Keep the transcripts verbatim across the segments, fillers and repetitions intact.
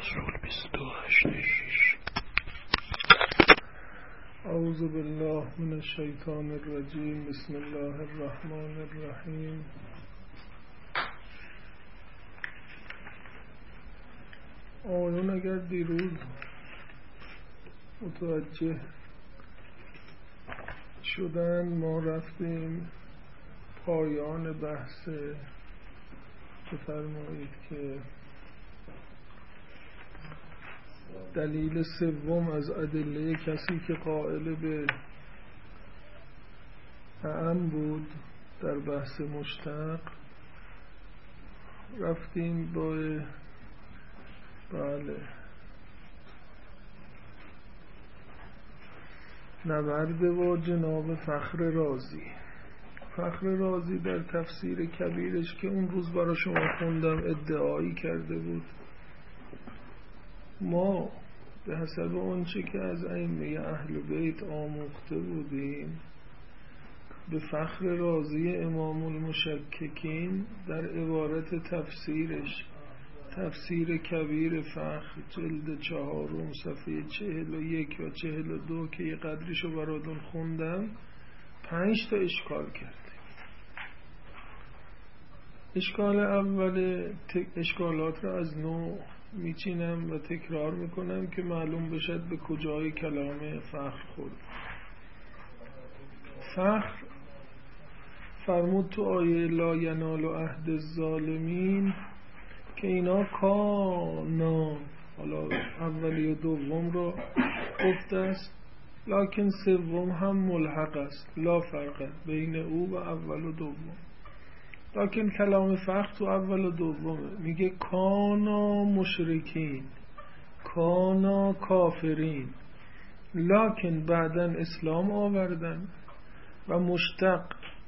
فصل بیست و هشت. اعوذ بالله من الشیطان الرجیم. بسم الله الرحمن الرحیم. آیون اگر دیروز متوجه شدن، ما رفتیم پایان بحث. بفرمایید که دلیل سوم از ادله کسی که قائل به اعم بود در بحث مشتق، رفتیم با بله نبرد با جناب فخر رازی. فخر رازی در تفسیر کبیرش که اون روز برای شما خوندم ادعایی کرده بود ما به حسب اونچه که از ائمه اهل بیت آموخته بودیم به فخر رازی امام المشککین در عبارت تفسیرش، تفسیر کبیر فخر جلد چهارم صفحه چهل و یک و چهل و دو که یه قدریشو براتون خوندم، پنج تا اشکال کرده. اشکال اول، اشکالات را از نو میچینم و تکرار میکنم که معلوم بشد به کجای کلام فخر خورد. فخر فرمود تو آیه لا ینال عهد الظالمین که اینا کانا، حالا اولی و دوم رو گفته است، لکن سوم هم ملحق است، لا فرق بین او و اول و دوم. لکن کلام فخر تو اول و دومه، میگه کانا مشرکین، کانا کافرین، لکن بعدن اسلام آوردن و مشتق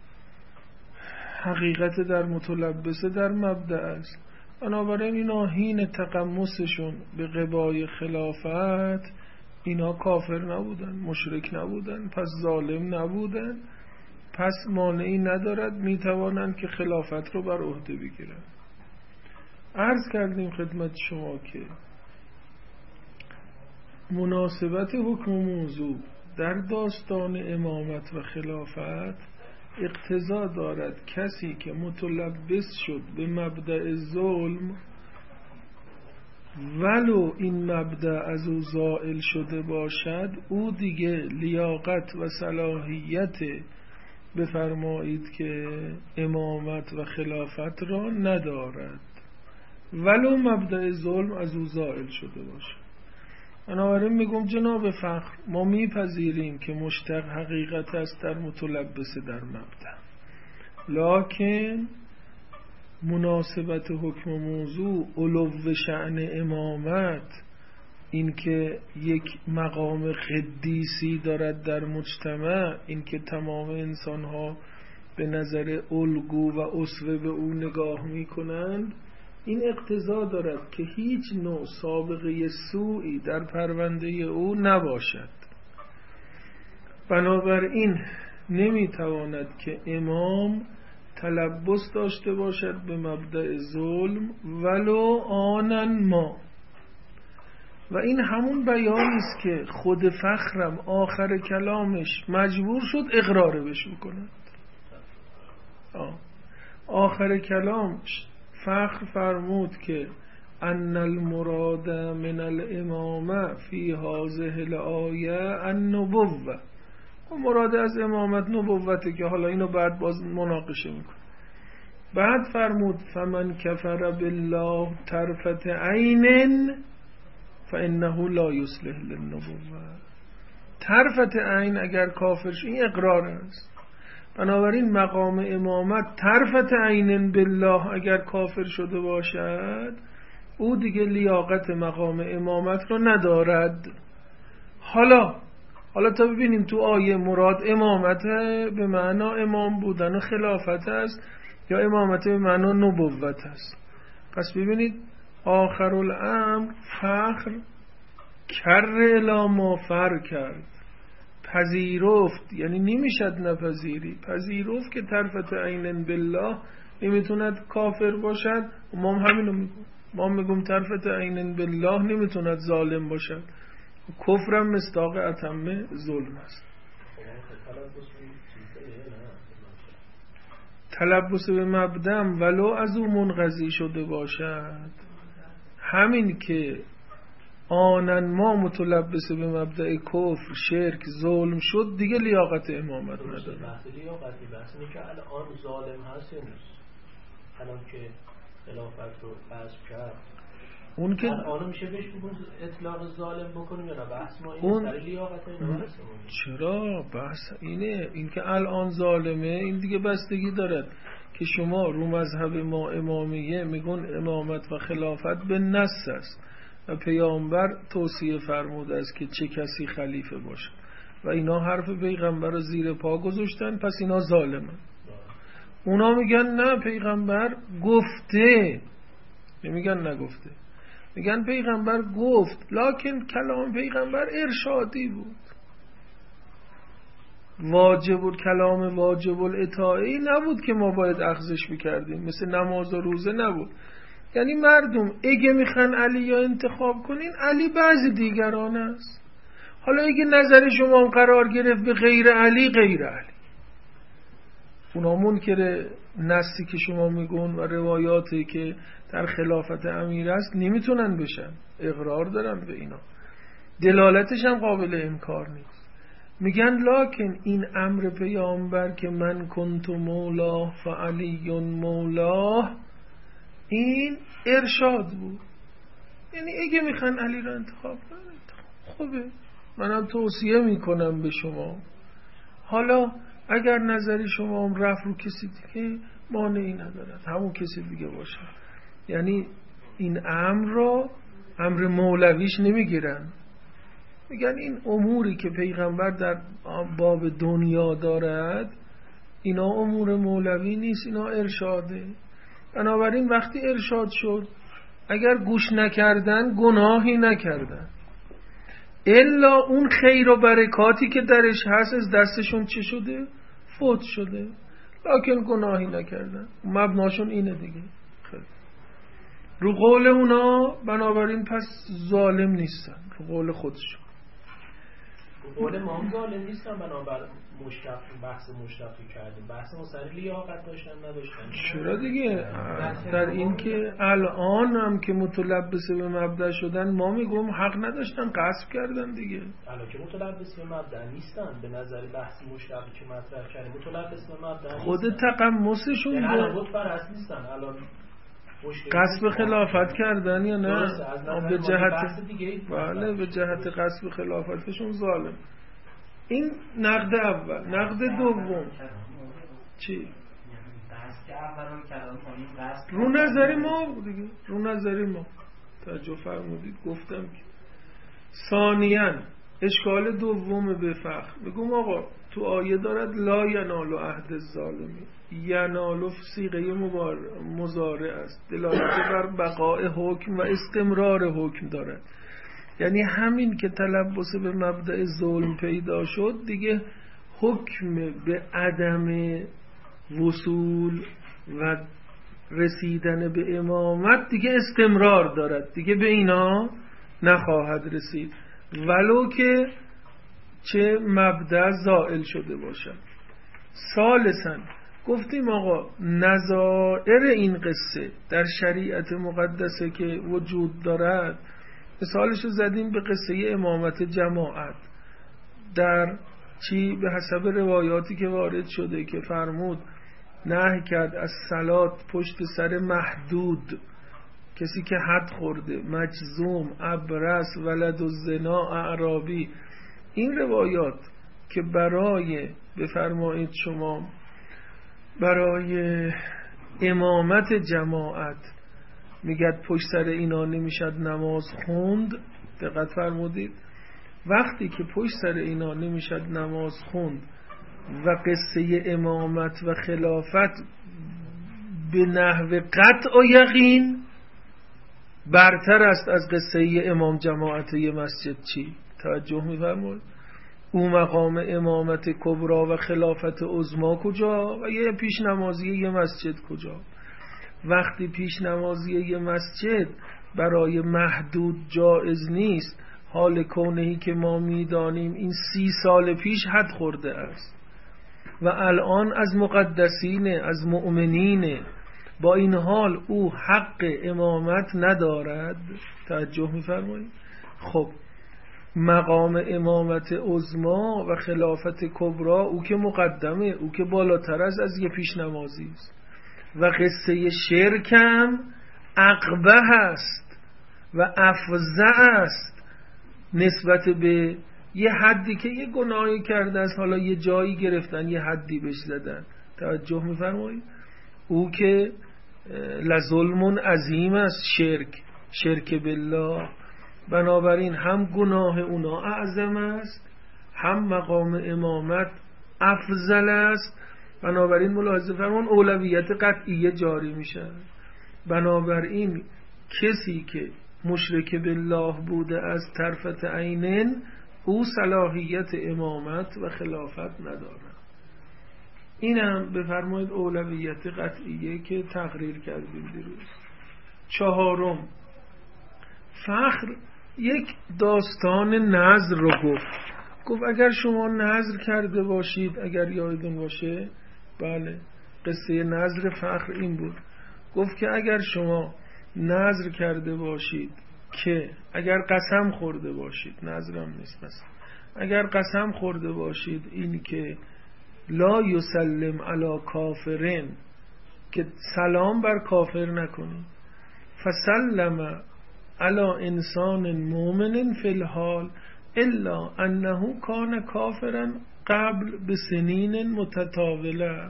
حقیقت در متلبسه در مبدأ است. بنابراین اینا حین تقمصشون به قبای خلافت اینا کافر نبودن، مشرک نبودن، پس ظالم نبودن، پس مانعی ندارد میتوانند که خلافت رو بر عهده بگیرن. عرض کردیم خدمت شما که مناسبت حکم موضوع در داستان امامت و خلافت اقتضا دارد کسی که متلبس شد به مبدأ ظلم، ولو این مبدأ از او زائل شده باشد، او دیگه لیاقت و صلاحیت بفرمایید که امامت و خلافت را ندارد، ولو مبدأ ظلم از او زائل شده باشد. بنابراین میگم جناب فخر، ما میپذیریم که مشتق حقیقت است در متلبسه در مبدأ، لکن مناسبت حکم موضوع، علو شأن امامت، این که یک مقام قدیسی دارد در مجتمع، این که تمام انسانها به نظر الگو و اسوه به او نگاه میکنند، این اقتضا دارد که هیچ نوع سابقه سوئی در پرونده او نباشد. بنابراین نمیتواند که امام تلبس داشته باشد به مبدأ ظلم ولو آنن ما. و این همون بیانی است که خود فخرم آخر کلامش مجبور شد اقرار بهش بکند. آخر کلامش فخر فرمود که ان المراد من الامامه فی هذه الآیه النبوه، و مراد از امامت نبوته که حالا اینو بعد باز مناقشه میکنه. بعد فرمود فمن کفر بالله طرفت عین فانه لا یصلح للنبوه. طرفت عین اگر کافر شد، این اقرار است. بنابراین مقام امامت طرفت عین بالله اگر کافر شده باشد، او دیگه لیاقت مقام امامت رو ندارد. حالا حالا تا ببینیم تو آیه مراد امامت به معنا امام بودن و خلافت است یا امامت به معنا نبوت است. پس ببینید آخر الامر فخر کر الی ما فر کرد، پذیرفت، یعنی نمیشد نپذیری، پذیرفت که طرفت عین بالله نمیتوند کافر باشد. ما هم همینو میگیم، ما میگم طرفت عین بالله نمیتوند ظالم باشد، کفرم مصداق اتم ظلم است. تلبس به مبدم ولو از او منقضی شده باشد، همین که آنن ما متلبس به مبدأ کفر شرک ظلم شد دیگه لیاقت امامت نداره. بحث لیاقتی بحث اینه که الان ظالم هست یا نیست، الان که خلافت رو غصب کرد اون که الان میشه بهش بگون اطلاق ظالم بکنیم یا نه؟ بحث ما اون... اینه سر لیاقت اینا. چرا بحث اینه، این که الان ظالمه این دیگه بستگی دارد که شما رو مذهب ما امامیه میگون امامت و خلافت به نص است و پیامبر توصیه فرموده است که چه کسی خلیفه باشه و اینا حرف پیغمبر رو زیر پا گذاشتن، پس اینا ظالمن. اونا میگن نه پیغمبر گفته، نمیگن نگفته، میگن پیغمبر گفت، لکن کلام پیغمبر ارشادی بود، واجب الکلام واجب الاطاعه نبود که ما باید اخذش بکردیم، مثل نماز و روزه نبود. یعنی مردم اگه میخوان علی یا انتخاب کنین، علی بعضی دیگران است. حالا اگه نظر شما هم قرار گرفت به غیر علی، غیر علی. اونا منکر نصی که شما میگون و روایاتی که در خلافت امیر است نمیتونن بشن، اقرار دارن به اینا، دلالتش هم قابل انکار نیست. میگن لکن این امر پیامبر که من کنت مولاه فعلی مولاه، این ارشاد بود. یعنی اگه میخوان علی رو انتخاب کنن خوبه، منم توصیه میکنم به شما. حالا اگر نظری شما هم رفت رو کسی دیگه مانعی ندارد، همون کسی دیگه باشه. یعنی این امر رو امر مولویش نمیگیرن، میگن این اموری که پیغمبر در باب دنیا دارد اینا امور مولوی نیست، اینا ارشاده. بنابراین وقتی ارشاد شد اگر گوش نکردن گناهی نکردن، الا اون خیر و برکاتی که درش هست از دستشون چه شده؟ فوت شده، لکن گناهی نکردن. مبناشون اینه دیگه. خیلی رو قول اونا بنابراین پس ظالم نیستن، رو قول خودشون. قول ما هم ظالم نیستن، بنابراین مشتق بحث مشتقی کردیم، بحث ما سر لیاقت داشتن نداشتن. چرا دیگه در این که الان هم که متلبس به مبدأ شدن ما میگم حق نداشتن، غصب کردن دیگه. الان که متلبس به مبدأ نیستن، به نظر بحث مشتقی که مطرح کردیم متلبس به مبدأ خود تقمصشون یعنی الان بود پرست نیستن، الان قصب خلافت کردن یا نه؟ به جهت بله به جهت قصب خلافتشون ظالم. این نقد اول. نقد دوم چی؟ رو نظری ما دیگه، رو نظری ما توجه فرمودید گفتم که ثانیاً اشکال دوم به فقه میگم آقا تو آیه دارد لا ینال عهد الظالمین، ینال صیغه مضارع است، دلالت بر بقاء حکم و استمرار حکم دارد. یعنی همین که تلبس به مبدأ ظلم پیدا شد دیگه حکم به عدم وصول و رسیدن به امامت دیگه استمرار دارد، دیگه به اینا نخواهد رسید ولو که چه مبدأ زائل شده باشد. ثالثاً گفتیم آقا نظائر این قصه در شریعت مقدسه که وجود دارد، مثالشو زدیم به قصه امامت جماعت در چی به حسب روایاتی که وارد شده که فرمود نهی کرد از صلات پشت سر محدود، کسی که حد خورده، مجذوم، ابرص، ولد الزنا، اعرابی. این روایات که برای بفرمایید شما برای امامت جماعت میگد پشت سر اینا نمیشد نماز خوند، دقت فرمودید وقتی که پشت سر اینا نمیشد نماز خوند و قصه امامت و خلافت به نحو قطع و یقین برتر است از قصه امام جماعت یه مسجد، چی؟ توجه میفرمایید؟ او مقام امامت کبرا و خلافت عظما کجا و یه پیش نمازی یه مسجد کجا؟ وقتی پیش نمازی یه مسجد برای محدود جایز نیست، حال کونهی که ما میدانیم این سی سال پیش حد خورده است و الان از مقدسینه، از مؤمنینه، با این حال او حق امامت ندارد. توجه می‌فرمایید؟ خب مقام امامت عظما و خلافت کبرا او که مقدمه، او که بالاتر از از یه پیش نمازی است و قصه شرکم عقبه است و افزع است نسبت به یه حدی که یه گناهی کرده است، حالا یه جایی گرفتن یه حدی بهش زدن. توجه می‌فرمایید؟ او که لظلم عظیم است، شرک شرک بالله. بنابراین هم گناه اونا اعظم است، هم مقام امامت افضل است. بنابراین ملاحظه فرمان اولویت قطعیه جاری میشه. بنابراین کسی که مشرک بالله بوده از طرفت عینن، او صلاحیت امامت و خلافت نداره. اینم بفرمایید اولویت قطعیه که تقریر کردیم دیروز. چهارم، فخر یک داستان نذر رو گفت. گفت اگر شما نذر کرده باشید، اگر یادتون باشه، بله قصه نذر فخر این بود. گفت که اگر شما نذر کرده باشید که اگر قسم خورده باشید، نذرم نیست مثلا، اگر قسم خورده باشید این که لا یسلم علی کافرین، که سلام بر کافر نکنید، فسلم علی انسان مؤمن فی الحال الا انه کان کافرا قبل بسنین متتاوله.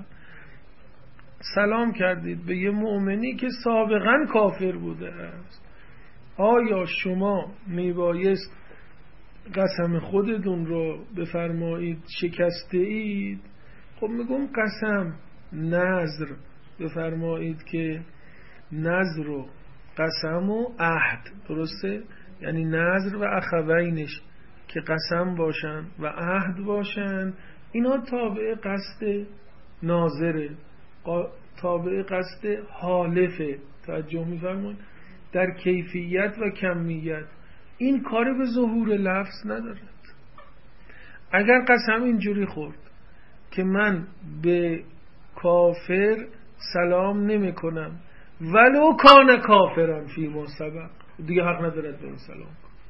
سلام کردید به یه مؤمنی که سابقا کافر بوده است، آیا شما میبایست قسم خودتون رو بفرمایید شکسته اید؟ خب میگم قسم نذر بفرمایید که نذر و قسم و عهد، درسته؟ یعنی نذر و اخوینش که قسم باشن و عهد باشن، اینا تابع قصد ناظره، تابع قصد حالفه. توجه می‌فرمایید؟ در کیفیت و کمیت این کار به ظهور لفظ ندارد. اگر قسم اینجوری خورد که من به کافر سلام نمی کنم ولو کان کافرن فی ما سبق، دیگه حق ندارد به این سلام.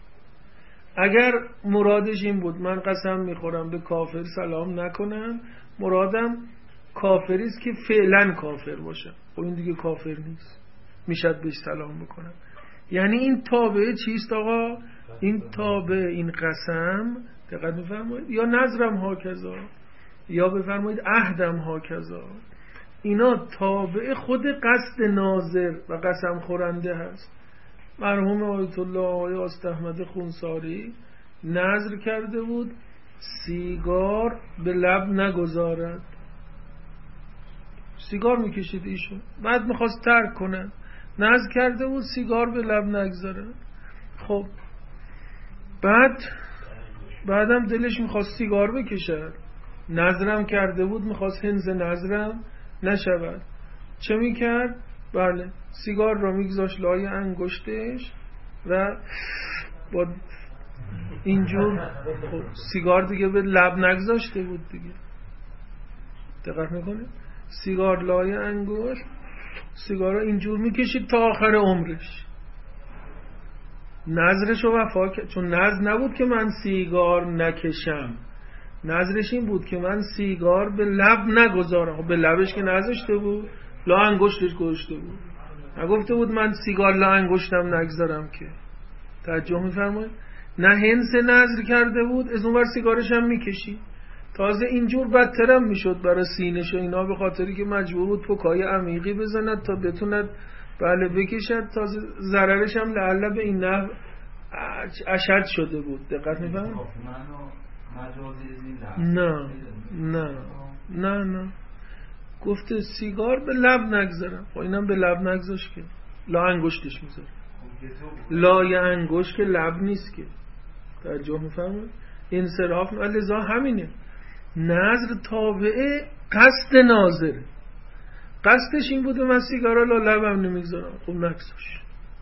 اگر مرادش این بود من قسم میخورم به کافر سلام نکنم، مرادم کافریست که فعلا کافر باشه، خب این دیگه کافر نیست، میشد بهش سلام بکنم. یعنی این تابع چیست آقا؟ این تابع این قسم، دقت میفرمایید، یا نظرم هاکذا، یا بفرمایید عهدم هاکذا، اینا تابع خود قصد ناظر و قسم خورنده هست. مرحوم آیت الله آقای آستاحمد خونساری نذر کرده بود سیگار به لب نگذارد، سیگار میکشید ایشون، بعد میخواست ترک کنه، نذر کرده بود سیگار به لب نگذارد. خب بعد بعدم دلش میخواست سیگار بکشد، نذرم کرده بود میخواست هنز نذرم نشود، چه میکرد؟ بله سیگار را میگذاشت لای انگشتش و با اینجور، خب سیگار دیگه به لب نگذاشته بود دیگه، دقت میکنه؟ سیگار لای انگشت، سیگار را اینجور میکشید تا آخر عمرش. نظرش رو وفا کرد، چون نظر نبود که من سیگار نکشم، نظرش این بود که من سیگار به لب نگذارم. به لبش که نذاشته بود، لا انگشتش گذاشته بود، نگفته بود من سیگار لا انگشتم نگذارم که. توجه میفرمایید؟ نه هنس نظر کرده بود، از اون ور سیگارش هم میکشید، تازه اینجور بدترم میشد برای سینش و اینا، به خاطری که مجبور بود پکای عمیقی بزند تا بتوند بله بکشد، تازه ضررش هم لعله به این نحو اشد شده بود. دقت میفرمایید؟ نه نه نه نه گفته سیگار به لب نگذارم، خب اینم به لب نگذاش که لا انگشتش میذاره، لای انگشت که لب نیست که. توجه میفرمایید؟ انصراف لذا همینه، نظر تابع قصد ناظر، قصدش این بوده من سیگارا لا لبم نمیگذارم، خب نگذاش.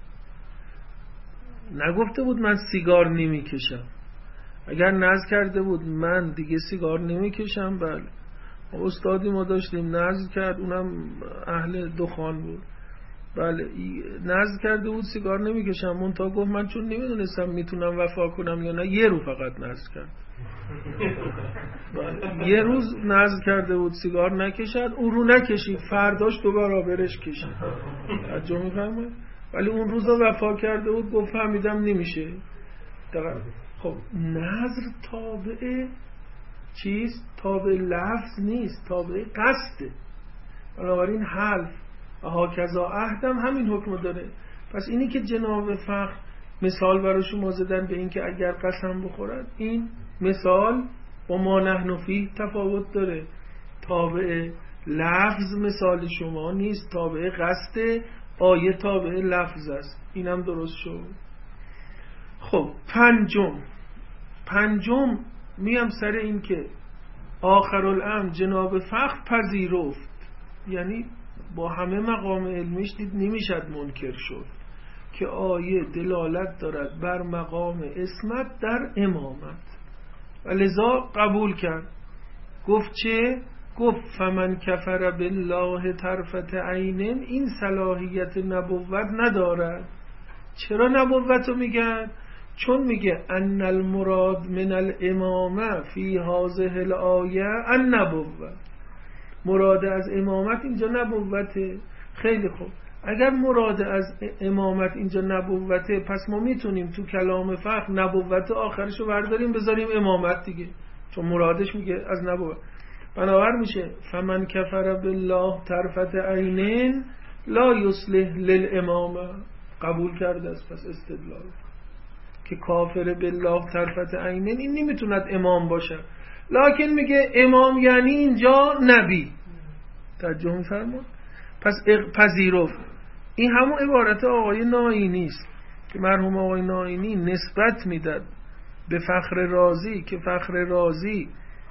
نگفته بود من سیگار نمیکشم. اگر نذر کرده بود من دیگه سیگار نمیکشم، بله استادی ما داشتیم نذر کرد، اونم اهل دخان بود، بله نذر کرده بود سیگار نمیکشم، منتها گفت من چون نمیدونستم میتونم وفا کنم یا نه یه رو فقط نذر کرد. بله. یه روز نذر کرده بود سیگار نکشد، اون رو نکشید، فرداش دو برابرش کشید. توجه می‌فرمایید؟ ولی اون روز وفا کرده بود، گفت فهمیدم نمیشه. دقیقا. خب نذر تابع چیست؟ تابع لفظ نیست، تابع قصده. بنابراین حلف و هاکذا عهدم همین حکم داره. پس اینی که جناب فخر مثال برای شما زدن به این که اگر قسم بخورد، این مثال با ما نحن فیه تفاوت داره. تابع لفظ مثال شما نیست، تابع قصد، آیه تابع لفظ است. اینم درست شد. خب پنجم پنجم میم سر این که آخرالامر جناب فخر پذیرفت، یعنی با همه مقام علمیش دید نمیشد منکر شد که آیه دلالت دارد بر مقام اسمت در امامت و لذا قبول کرد. گفت چه؟ گفت فمن کفر بالله طرفت عین، این صلاحیت نبوت ندارد. چرا نبوت رو میگن؟ چون میگه ان المراد من الامامه فی هذه الآیه النبوة، مراد از امامت اینجا نبوته. خیلی خوب، اگر مراد از امامت اینجا نبوته، پس ما میتونیم تو کلام فقه نبوت آخرشو برداریم بذاریم امامت دیگه، چون مرادش میگه از نبوت. بنابر میشه فمن کفر بالله طرفت عینین لا یصلح للامامه، قبول کرده است. پس استدلال که کافر بالله طرفت عینین این نمیتوند امام باشه، لکن میگه امام یعنی اینجا نبی. توجه می‌فرمایید؟ پس پذیرفت. این همون عبارت آقای ناینی است که مرحوم آقای ناینی نسبت میداد به فخر رازی که فخر رازی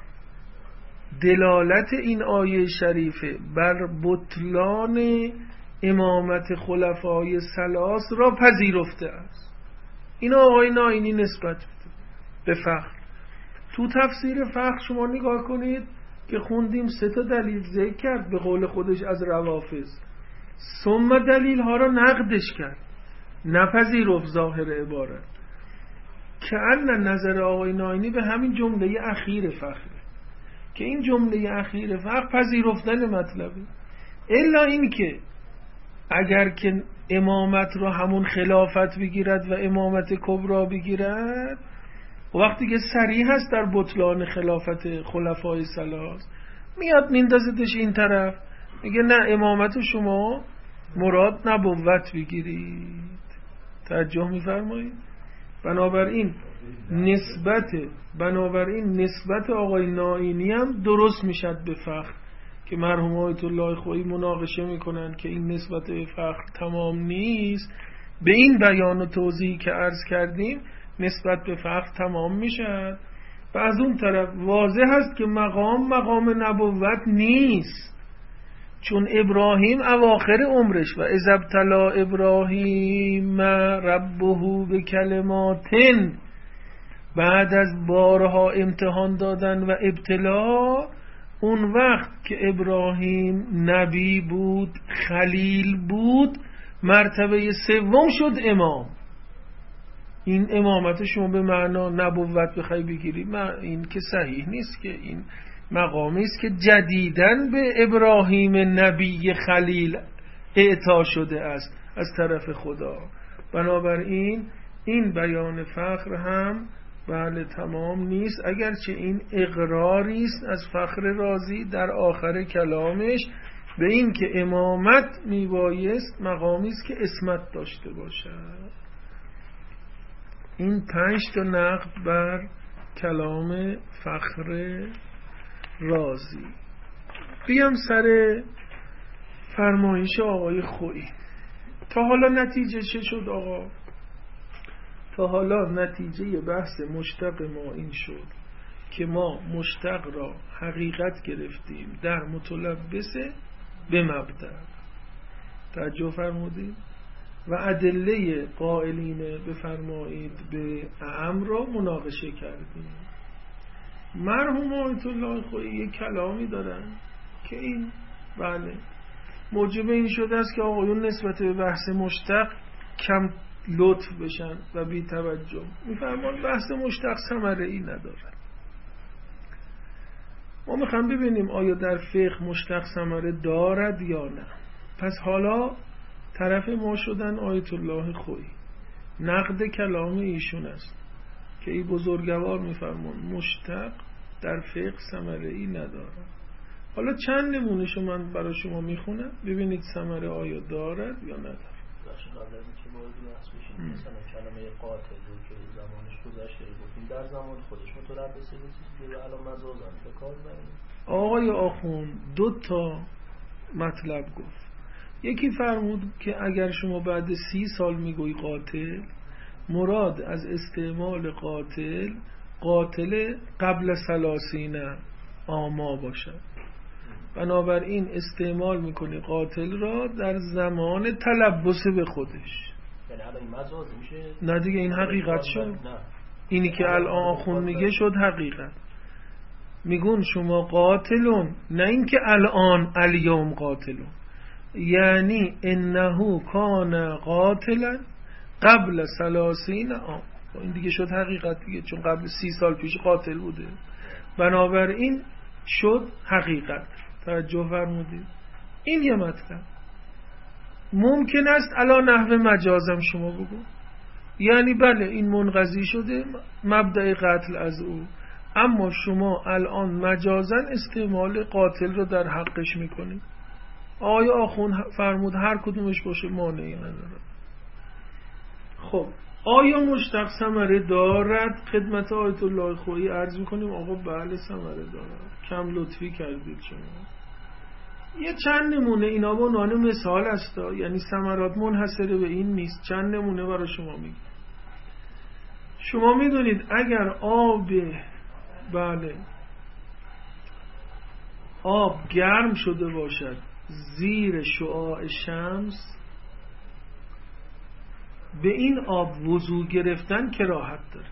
دلالت این آیه شریفه بر بطلان امامت خلفای ثلاث را پذیرفته است. این آقای ناینی نسبت میده به فخر. تو تفسیر فخر شما نگاه کنید که خوندیم سه تا دلیل ذکر کرد به قول خودش از روافض، ثم دلیل ها را نقدش کرد، نپذیرفت ظاهر عبارت. که ان نظر آقای ناینی به همین جمله اخیر فخره که این جمله اخیر فخر پذیرفتن مطلبه، الا این که اگر که امامت رو همون خلافت بگیرد و امامت کبرا بگیرد، وقتی که صریح هست در بطلان خلافت خلفای ثلاث، میاد میندازدش این طرف، میگه نه امامت شما مراد نبوت بگیرید. توجه میفرمایید؟ بنابراین نسبت بنابراین نسبت آقای ناینی هم درست میشد به فخر که مرحوم آیت الله خویی مناقشه میکنن که این نسبت به فخر تمام نیست. به این بیان و توضیحی که عرض کردیم نسبت به فخر تمام میشد. و از اون طرف واضح است که مقام مقام نبوت نیست، چون ابراهیم اواخر عمرش و اذ ابتلی ابراهیم ربه بکلماتن، بعد از بارها امتحان دادن و ابتلا، اون وقت که ابراهیم نبی بود، خلیل بود، مرتبه سوم شد امام. این امامت شما به معنا نبوت بخوای بگیری، این که صحیح نیست، که این مقامی است که جدیداً به ابراهیم نبی خلیل اعطا شده است از طرف خدا. بنابراین این بیان فخر هم بله تمام نیست، اگرچه این اقراری است از فخر رازی در آخر کلامش به این که امامت میبایست مقامی است که اسمت داشته باشد. این پنج تا نقد بر کلام فخر رازی. بیام سر فرمایش آقای خویی. تا حالا نتیجه چه شد آقا؟ تا حالا نتیجه بحث مشتق ما این شد که ما مشتق را حقیقت گرفتیم در متلبس به مبدأ. توجه فرمودید؟ و ادله قائلین بفرمایید به اعم را مناقشه کردیم. مرحوم آیت الله خویی یک کلامی دارن که این بله موجب این شده است که آقایون نسبت به بحث مشتق کم لطف بشن و بی توجه. میفرمان بحث مشتق ثمره ای ندارد. ما میخوام ببینیم آیا در فقه مشتق ثمره دارد یا نه. پس حالا طرف ما شدن آیت الله خویی. نقد کلام ایشون است که این بزرگوار میفرمان مشتق در فقه ثمره ای ندارد. حالا چند نمونهشو من برای شما میخونم ببینید ثمره آیا دارد یا ندارد. قبل از اینکه وارد بحث بشیم مثلا کلمه قاتل رو که زمانش گذشته گفتیم در زمان خودش متربصه بود که الان مجازن به کار بریم. آقای آخوند دو تا مطلب گفت. یکی فرمود که اگر شما بعد سی سال میگوی قاتل، مراد از استعمال قاتل قاتل قبل ثلاثین آما باشد. بنابراین استعمال میکنه قاتل را در زمان تلبس به خودش. یعنی الان مجاز میشه؟ نه دیگه این حقیقت شد. اینی که الان آخوند میگه شد حقیقت. میگون شما قاتلون، نه اینکه الان الیوم قاتلون، یعنی انه کان قاتلا قبل ثلاثین آم. این دیگه شد حقیقت دیگه، چون قبل سی سال پیش قاتل بوده. بنابراین شد حقیقت. توجه فرمودید؟ این یه مطلب. ممکن است الان نحو مجازم شما بگو، یعنی بله این منقضی شده مبدأ قتل از او، اما شما الان مجازن استعمال قاتل رو در حقش میکنید. آیا آخوند فرمود هر کدومش باشه مانعی نداره. خب آیا مشتق ثمره دارد؟ خدمت آیت الله خویی عرض میکنیم آقا بله ثمره دارد. کم لطفی کردید شما. یه چند نمونه اینا با عنوان مثال است، یعنی ثمرات منحصره به این نیست. چند نمونه برای شما میگم. شما میدونید اگر آب بله آب گرم شده باشد زیر شعاع شمس، به این آب وضو گرفتن کراهت داره.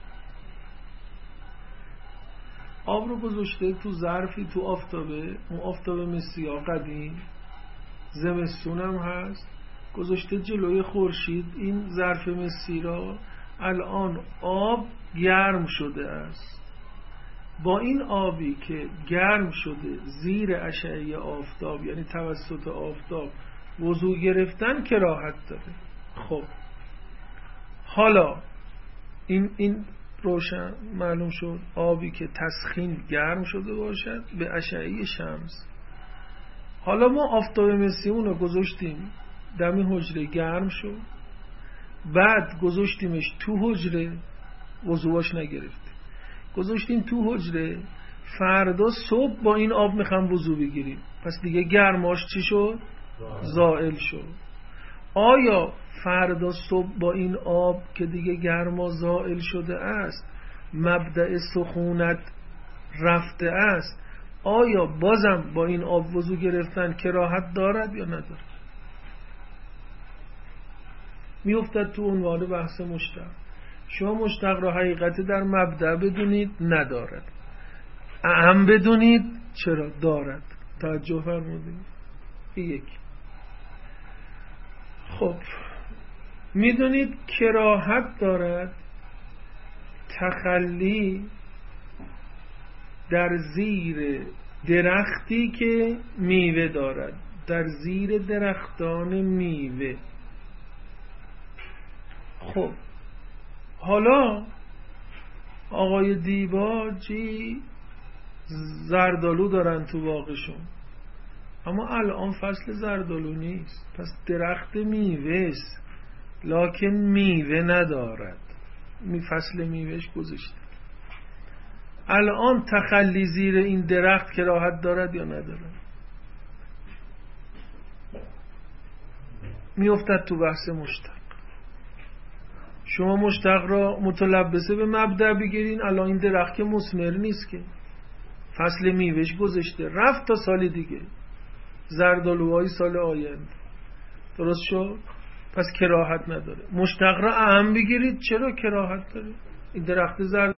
آب رو گذاشته تو ظرفی تو آفتابه، اون آفتاب مسیحا قدیم زمستون هم هست، گذاشته جلوی خورشید این ظرف مسی را. الان آب گرم شده است. با این آبی که گرم شده زیر اشعه آفتاب، یعنی توسط آفتاب، وضو گرفتن کراهت داره. خب حالا این این روشن معلوم شد. آبی که تسخین گرم شده باشد به اشعه شمس. حالا ما آفتاب مسیحون رو گذاشتیم دم حجره گرم شد، بعد گذاشتیمش تو حجره وضوش نگرفت، گذاشتیم تو حجره، فردا صبح با این آب میخوام وضو بگیریم، پس دیگه گرماش چی شد؟ زائل شد. آیا فردا صبح با این آب که دیگه گرما زائل شده است مبدأ سخونت رفته است، آیا بازم با این آب وضو گرفتن کراهت دارد یا ندارد؟ میافتد تو عنوان بحث مشتق. شما مشتق را حقیقت در مبدأ بدونید ندارد، اهم بدونید چرا دارد. توجه فرمودید؟ یک. خب میدونید کراهت دارد تخلی در زیر درختی که میوه دارد، در زیر درختان میوه. خب حالا آقای دیباجی زردالو دارن تو باغشون، اما الان فصل زردالو نیست، پس درخت میوه است لکن میوه ندارد، می فصل میوهش گذشته. الان تخلی زیر این درخت کراهت دارد یا ندارد؟ میافتد تو بحث مشتق. شما مشتق را متلبسه به مبدأ بگیرین، الان این درخت که مثمر نیست که، فصل میوهش گذشته، رفت تا سال دیگه. زردآلوهای سال آینده. درست شد؟ پس کراهت نداره. مشتق را اهم بگیرید. چرا کراهت داره؟ این درخت زرد